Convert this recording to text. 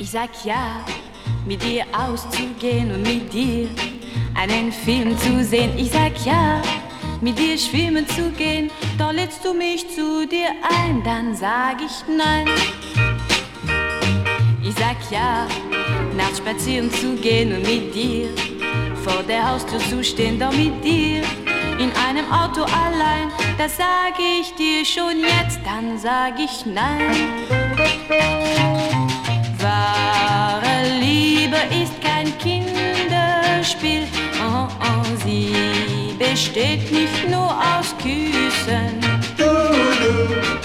Ich sag ja, mit dir auszugehen und mit dir einen Film zu sehen. Ich sag ja, mit dir schwimmen zu gehen, doch lädst du mich zu dir ein, dann sag ich nein. Ich sag ja, nachts spazieren zu gehen und mit dir vor der Haustür zu stehen, doch mit dir in einem Auto allein, das sag ich dir schon jetzt, dann sag ich nein. Wahre Liebe ist kein Kinderspiel, oh, oh, sie besteht nicht nur aus Kühen.